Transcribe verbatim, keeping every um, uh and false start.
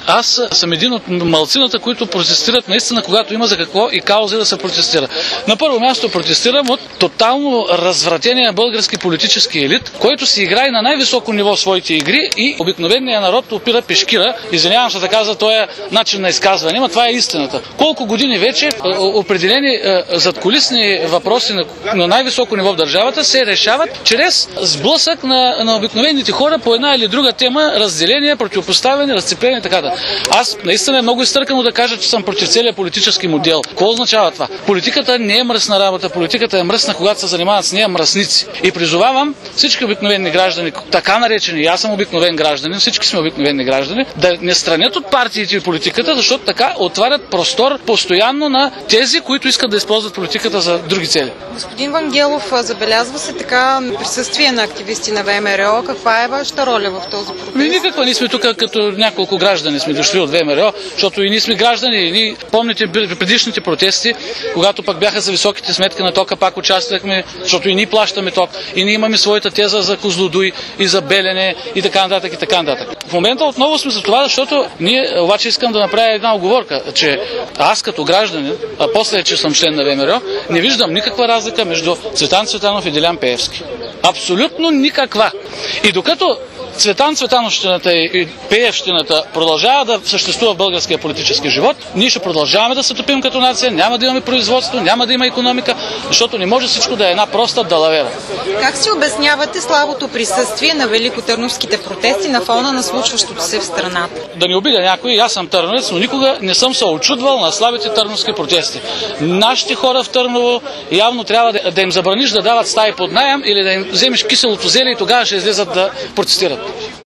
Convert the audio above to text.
Аз съм един от малцината, които протестират наистина, когато има за какво и каузи да се протестира. На първо място протестирам от тотално развратения български политически елит, който си играе на най-високо ниво своите игри и обикновеният народ опира пешкира. Извинявам се така за този начин на изказване, но това е истината. Колко години вече определени задкулисни въпроси на, на най-високо ниво в държавата се решават чрез сблъсък на, на обикновените хора по една или друга тема, разделение, противопоставяне, разцепление и така. Аз наистина е много изтъркано да кажа, че съм против целия политически модел. Какво означава това? Политиката не е мръсна работа, политиката е мръсна, когато се занимават с нея мръсници. И призовавам всички обикновени граждани, така наречени, аз съм обикновен гражданин, всички сме обикновени граждани, да не странят от партиите и политиката, защото така отварят простор постоянно на тези, които искат да използват политиката за други цели. Господин Вангелов, забелязва се така присъствие на активисти на ВМРО. Каква е вашата роля в този протест? Ми, никаква, ние сме тук като няколко граждани сме дошли от ВМРО, защото и ние сме граждани. И ние, помните предишните протести, когато пък бяха за високите сметки на тока, пак участвахме, защото и ние плащаме ток, и ние имаме своята теза за Козлодуй и за Белене и така нататък и така нататък. В момента отново сме за това, защото ние, обаче искам да направя една оговорка, че аз като гражданин, а после, че съм член на ВМРО, не виждам никаква разлика между Цветан Цветанов и Делян Пеевски. Абсолютно никаква. И докато Цветан Цветановщината и Пеевщината продължава да съществува в българския политически живот, ние ще продължаваме да се топим като нация, няма да имаме производство, няма да има икономика, защото не може всичко да е една проста далавера. Как си обяснявате слабото присъствие на великотърновските протести на фона на случващото се в страната? Да не обидя някой, аз съм търновец, но никога не съм се очудвал на слабите търновски протести. Нашите хора в Търново явно трябва да, да им забраниш да дават стаи под наем или да им вземеш киселото зеле и тогава ще излезат да протестират.